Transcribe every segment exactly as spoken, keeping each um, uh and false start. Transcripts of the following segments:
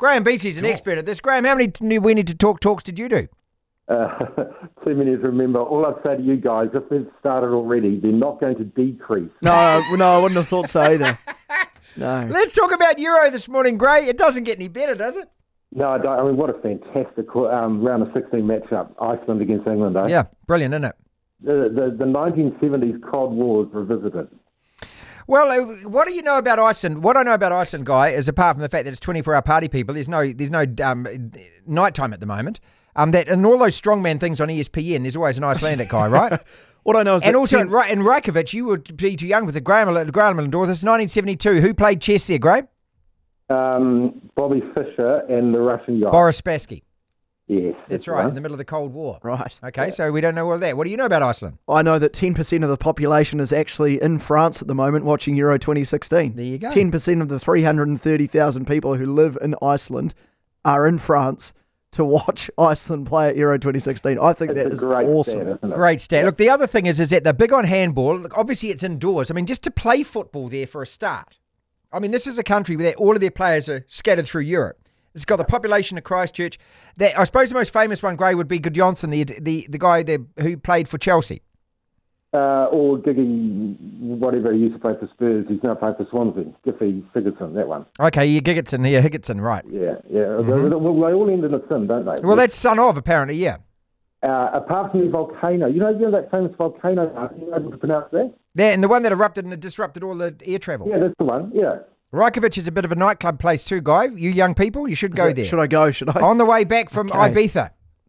Graham Beasley's an Sure. expert at this. Graham, how many t- We Need to Talk talks did you do? Uh, too many to remember. All I'd say to you guys, if they've started already, they're not going to decrease. No, no, I wouldn't have thought so either. No. Let's talk about Euro this morning, Gray. It doesn't get any better, does it? No, I don't. I mean, what a fantastic um, round of sixteen matchup. Iceland against England, eh? Yeah, brilliant, isn't it? The, the, the nineteen seventies Cold War is revisited. Well, uh, what do you know about Iceland? What I know about Iceland, Guy, is apart from the fact that it's twenty-four hour party people, there's no there's no um, nighttime at the moment. Um, that and all those strongman things on E S P N, there's always an Icelandic guy, right? What I know is And that also ten- in, Re- in Reykjavik, you would be too young with the Graham Graham and daughters. nineteen seventy-two. Who played chess there, Graham? Um, Bobby Fischer and the Russian yacht. Boris Spassky. Yes. That's the right, one. in the middle of the Cold War. Right. Okay, so we don't know all that. What do you know about Iceland? I know that ten percent of the population is actually in France at the moment watching Euro twenty sixteen. There you go. ten percent of the three hundred thirty thousand people who live in Iceland are in France to watch Iceland play at Euro twenty sixteen. I think It's that a is great awesome. stat, isn't it? Great stat. Look, the other thing is, is that they're big on handball. Look, obviously, it's indoors. I mean, just to play football there for a start. I mean, this is a country where all of their players are scattered through Europe. It's got the population of Christchurch. That I suppose the most famous one, Gray, would be Gudjonsson, the the the guy there who played for Chelsea. Uh, or Giggy, whatever he used to play for Spurs, he's now played for Swansea. Giffy Sigurdsson, that one. Okay, yeah, Gigertson, yeah, Higginson, right. Yeah, yeah. Well, they all end in a sin, don't they? Well, that's son of, apparently, yeah. Uh, apart from the volcano, you know, you know that famous volcano? Are you able to pronounce that? Yeah, and the one that erupted and disrupted all the air travel. Yeah, that's the one. Yeah. Reykjavik is a bit of a nightclub place too, Guy. You young people, you should Is go it- there. Should I go? Should I? On the way back from Okay. Ibiza,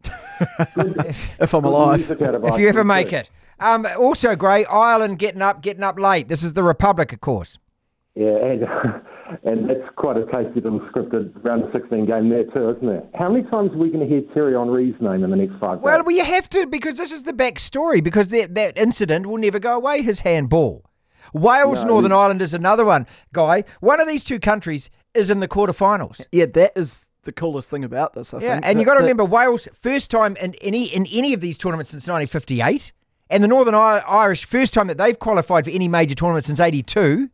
if I'm Good alive. music out of if you ever Iceland, make too. it. Um, also, Gray, Ireland getting up, getting up late. This is the Republic, of course. Yeah, and, and that's quite a tasty little scripted round of sixteen game there too, isn't it? How many times are we going to hear Thierry Henry's name in the next five Well, days? well, you have to, because this is the backstory, because that, that incident will never go away, his handball. Wales, No. Northern Ireland is another one, Guy. One of these two countries is in the quarterfinals. Yeah, that is the coolest thing about this, I Yeah, think. and you That- got to that- remember, Wales, first time in any in any of these tournaments since nineteen fifty-eight, and the Northern I- Irish, first time that they've qualified for any major tournament since eighty-two.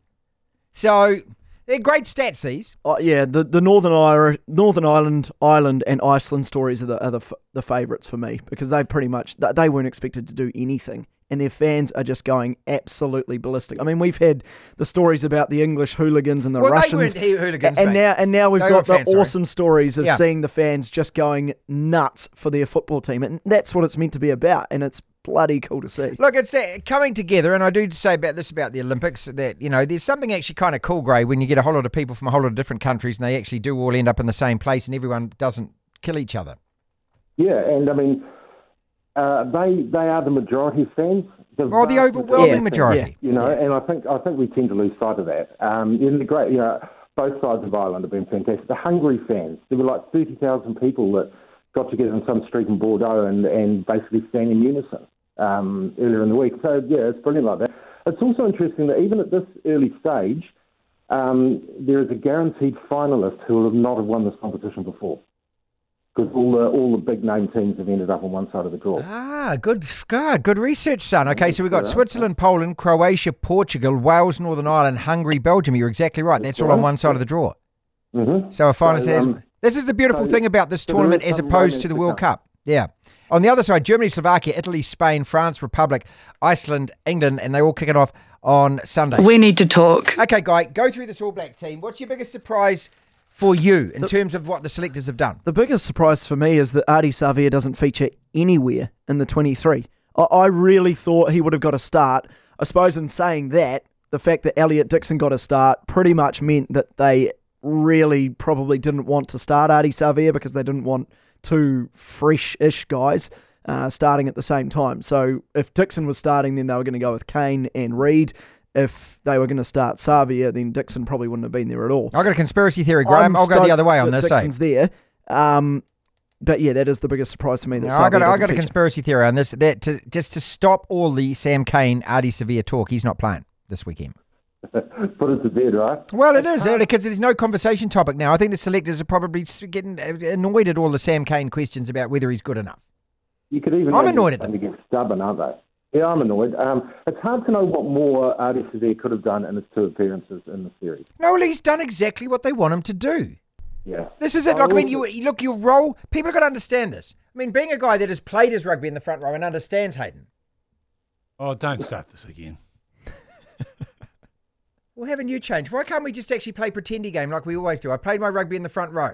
So they're great stats, these. Oh, yeah, the, the Northern Irish, Northern Ireland, Ireland, and Iceland stories are the are the, f- the favourites for me because they pretty much th- they weren't expected to do anything, and their fans are just going absolutely ballistic. I mean, we've had the stories about the English hooligans and the Well, Russians, they weren't hooligans, and mate. now and now we've They got were the fans, sorry. awesome stories of Yeah. seeing the fans just going nuts for their football team, and that's what it's meant to be about, and it's bloody cool to see. Look, it's uh, coming together, and I do say about this about the Olympics that, you know, there's something actually kind of cool, Gray, when you get a whole lot of people from a whole lot of different countries and they actually do all end up in the same place and everyone doesn't kill each other. Yeah, and I mean, uh, they they are the majority of fans. Oh, the vast overwhelming Yeah, majority. You know, and I think I think we tend to lose sight of that. Um, in the great, you know, both sides of Ireland have been fantastic. The Hungary fans, there were like thirty thousand people that got together in some street in Bordeaux and, and basically sang in unison um, earlier in the week. So yeah, it's brilliant like that. It's also interesting that even at this early stage, um, there is a guaranteed finalist who will have not have won this competition before. Because all the all the big name teams have ended up on one side of the draw. Ah, good, God, good research, son. Okay, so we've got Yeah. Switzerland, Poland, Croatia, Portugal, Wales, Northern Ireland, Hungary, Belgium. You're exactly right. That's all on one side of the draw. Mm-hmm. So a final So, says, um, this is the beautiful so- thing about this so there tournament is as some opposed to romance the to World come. Cup. Yeah. On the other side, Germany, Slovakia, Italy, Spain, France, Republic, Iceland, England, and they all kick it off on Sunday. We need to talk. Okay, Guy, go through this All Black team. What's your biggest surprise for you in terms of what the selectors have done? The biggest surprise for me is that Adi Savia doesn't feature anywhere in the twenty-three. I, I really thought he would have got a start. I suppose in saying that, the fact that Elliot Dixon got a start pretty much meant that they really probably didn't want to start Adi Savia because they didn't want two fresh-ish guys uh, starting at the same time. So if Dixon was starting, then they were going to go with Kane and Reid. If they were going to start Savia, then Dixon probably wouldn't have been there at all. I've got a conspiracy theory, Graham. I'm I'll go the stoked other way on that this. eh? Dixon's there. Um, but yeah, that is the biggest surprise to me. That No, I got, Savia I doesn't got a feature. conspiracy theory on this. That to, just to stop all the Sam Cane, Adi Sevilla talk, he's not playing this weekend. Put it to bed, right? Well, it is, because there's no conversation topic now. I think the selectors are probably s- getting annoyed at all the Sam Cane questions about whether he's good enough. You could even I'm argue annoyed at they're them. starting to get stubborn, aren't they? Yeah, I'm annoyed. Um, it's hard to know what more Adi Savia could have done in his two appearances in the series. No, well, he's done exactly what they want him to do. Yeah. This is it. Like, I mean, you look, your role, people have got to understand this. I mean, being a guy that has played his rugby in the front row and understands Hayden. Oh, don't start this again. Well, haven't you changed? Why can't we just actually play pretendy game like we always do? I played my rugby in the front row.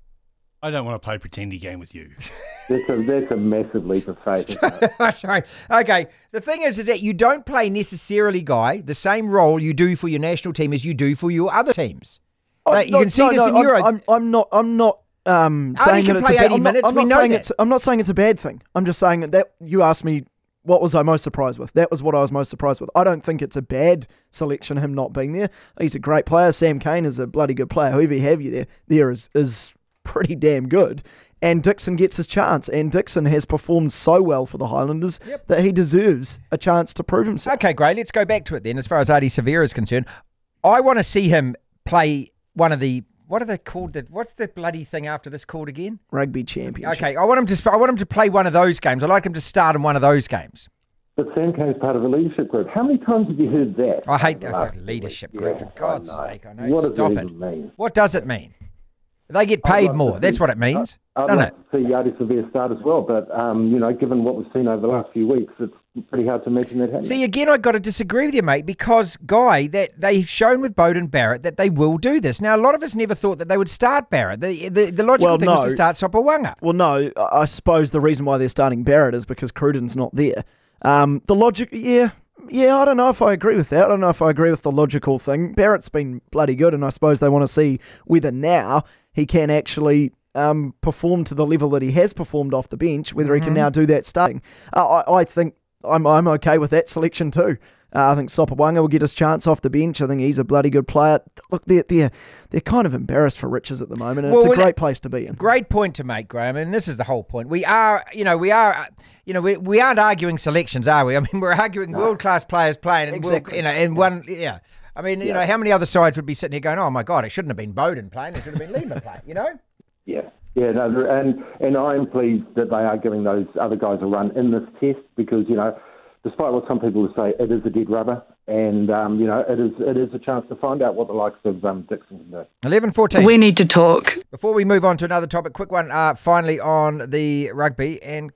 I don't want to play pretendy game with you. That's a, that's a massive leap of faith. Isn't it? Sorry. Okay. The thing is, is that you don't play necessarily, Guy, the same role you do for your national team as you do for your other teams. Oh, Like, you no, can see no, this no, in I'm, Euro. I'm, I'm not. I'm not um, Artie saying can that it's a play bad. eighty I'm not, minutes, I'm we not know saying that. it's. I'm not saying it's a bad thing. I'm just saying that, that you asked me what was I most surprised with. That was what I was most surprised with. I don't think it's a bad selection. Him not being there. He's a great player. Sam Cane is a bloody good player. Whoever you have you there, there is is pretty damn good. And Dixon gets his chance. And Dixon has performed so well for the Highlanders Yep. that he deserves a chance to prove himself. Okay, great. Let's go back to it then. As far as Ardie Savea is concerned, I want to see him play one of the, what are they called? The, what's the bloody thing after this called again? Rugby championship. Okay, I want him to. I want him to play one of those games. I like him to start in one of those games. But Sam Cane's part of a leadership group. How many times have you heard that? I hate over the that last that few leadership weeks? group. Yeah, For God's I know. sake, I know. What does Stop it it. even mean? What does it mean? They get I'd paid like more. to That's see- what it means, I'd doesn't like it? to see Ardie Savea start as well, but um, you know, given what we've seen over the last few weeks, it's pretty hard to imagine that happening. See, again, I've got to disagree with you, mate, because, Guy, that they've shown with Bowden Barrett that they will do this. Now, a lot of us never thought that they would start Barrett. The the, the logical Well, thing was no. to start Sopawanga. Well, no, I I suppose the reason why they're starting Barrett is because Cruden's not there. Um, the logic, yeah, yeah, I don't know if I agree with that. I don't know if I agree with the logical thing. Barrett's been bloody good, and I suppose they want to see whether now he can actually um, perform to the level that he has performed off the bench, whether he can now do that starting. Uh, I, I think I'm I'm okay with that selection too. Uh, I think Sopawanga will get his chance off the bench. I think he's a bloody good player. Look, they're they're, they're kind of embarrassed for riches at the moment, and Well, it's a well, great place to be in. Great point to make, Graham, and this is the whole point. We are, you know, we are, you know, we, we aren't arguing selections, are we? I mean, we're arguing world-class players playing in, Exactly. world, you know, in one, yeah. I mean, you know, how many other sides would be sitting here going, oh, my God, it shouldn't have been Bowden playing, it should have been Lima playing, you know? Yeah, yeah, no, there- and and I am pleased that they are giving those other guys a run in this test because you know, despite what some people would say, it is a dead rubber, and um, you know, it is it is a chance to find out what the likes of um, Dixon can do. eleven fourteen. We need to talk. Before we move on to another topic, quick one, uh, finally on the rugby, and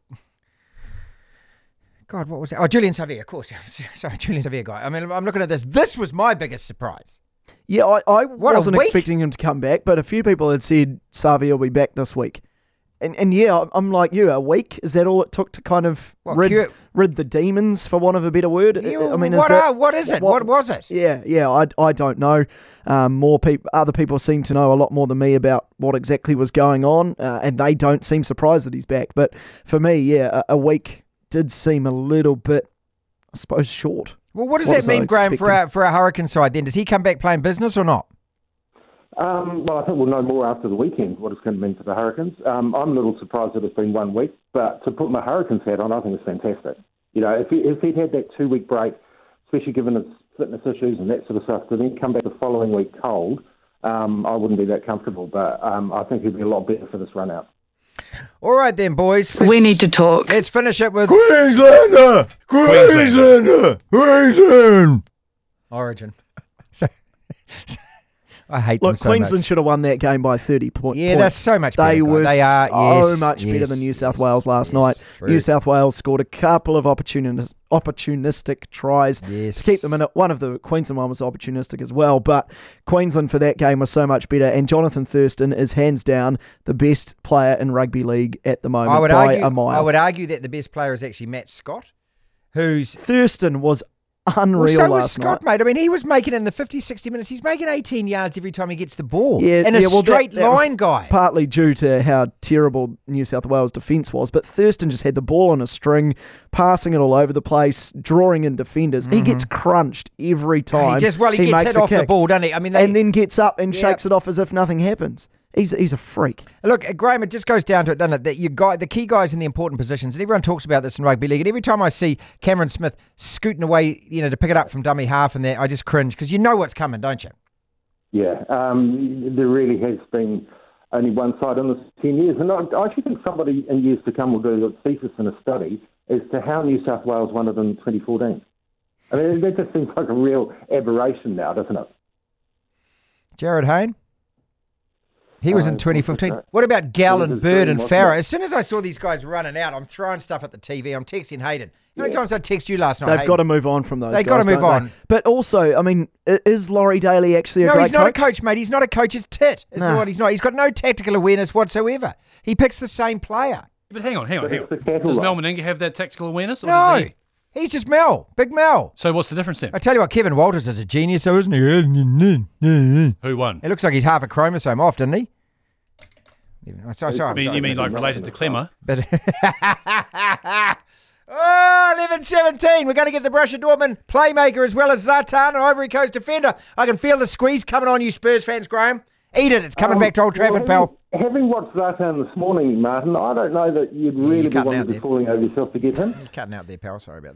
God, what was it? Oh, Julian Savea, of course. Sorry, Julian Savea guy. I mean, I'm looking at this. This was my biggest surprise. Yeah, I, I What a wasn't week. expecting him to come back, but a few people had said Savi will be back this week. And and yeah, I'm- I'm like you, a week? Is that all it took to kind of What, rid, cure- rid the demons, for want of a better word? You- I mean, is what, that, are, what is it? What, was it? Yeah, yeah, I, I don't know. Um, more people, other people seem to know a lot more than me about what exactly was going on, uh, and they don't seem surprised that he's back. But for me, yeah, a, a week did seem a little bit, I suppose, short. Well, what does What that was I mean, Graham, for expecting? our, for our Hurricane side then? Does he come back playing business or not? Um, well, I think we'll know more after the weekend what it's going to mean for the Hurricanes. Um, I'm a little surprised that it's been one week, but to put my Hurricanes hat on, I think it's fantastic. You know, if, he, if he'd had that two-week break, especially given his fitness issues and that sort of stuff, to then come back the following week cold, um, I wouldn't be that comfortable. But um, I think he'd be a lot better for this run-out. All right then, boys. We Let's- need to talk. Let's finish it with Queenslander! Queenslander! Queensland! Origin. So, I hate them Look, so Queensland much. should have won that game by thirty po- Yeah, points. that's so much better. They guy. were They are so yes, much better yes, than New yes, South Wales last yes, night. true. New South Wales scored a couple of opportunis- opportunistic tries Yes. to keep them in it. One of the Queensland one was opportunistic as well, but Queensland for that game was so much better. And Jonathan Thurston is hands down the best player in rugby league at the moment I would by argue. a mile. I would argue that the best player is actually Matt Scott, who's Thurston was well, unreal so was last Scott, night. mate. I mean, he was making in the fifty, sixty minutes. He's making eighteen yards every time he gets the ball. Yeah, and a yeah, well, that- straight that was line guy. Partly due to how terrible New South Wales defence was, but Thurston just had the ball on a string, passing it all over the place, drawing in defenders. He gets crunched every time. Mm-hmm. He just well, he, gets makes hit a off the kick, ball, doesn't he? I mean, they, and then gets up and Yep. shakes it off as if nothing happens. He's he's a freak. Look, Graham, it just goes down to it, doesn't it? That you got the key guys in the important positions, and everyone talks about this in rugby league. And every time I see Cameron Smith scooting away, you know, to pick it up from dummy half, and there, I just cringe because you know what's coming, don't you? Yeah, um, there really has been only one side in this ten years. And I, I actually think somebody in years to come will do a thesis and a study as to how New South Wales won it in twenty fourteen. I mean, that just seems like a real aberration now, doesn't it? Jared Hayne. He was in Uh, twenty fifteen. was it, uh, What about Gal was and his Bird dream, and wasn't Farah? it? As soon as I saw these guys running out, I'm throwing stuff at the T V. I'm texting Hayden. How many Yeah. times did I text you last night? They've Hayden? got to move on from those They've guys, got to move don't they? on. But also, I mean, i- is Laurie Daly actually a No, great he's not coach? a coach, mate. He's not a coach. He's tit. It's Nah. what he's not. He's got no tactical awareness whatsoever. He picks the same player. But hang on, hang on, But hang it's the on. cattle Does lot. Mel Meninga have that tactical awareness? Or No, does he? he's just Mel. Big Mel. So what's the difference then? I tell you what, Kevin Walters is a genius, though, isn't he? It Who won? looks like he's half a chromosome off, didn't he? Yeah, Sorry, sorry, I I'm mean, sorry. you mean like related to Clemmer? But oh, eleven seventeen. We're going to get the Borussia Dortmund playmaker as well as Zlatan, an Ivory Coast defender. I can feel the squeeze coming on you, Spurs fans, Graham. Eat it. It's coming Um, back to Old Trafford, well, pal. having, having watched Zlatan this morning, Martin, I don't know that you'd you're really be cutting out wanting to there. be falling over yourself to get him. You're cutting out there, pal. Sorry about that.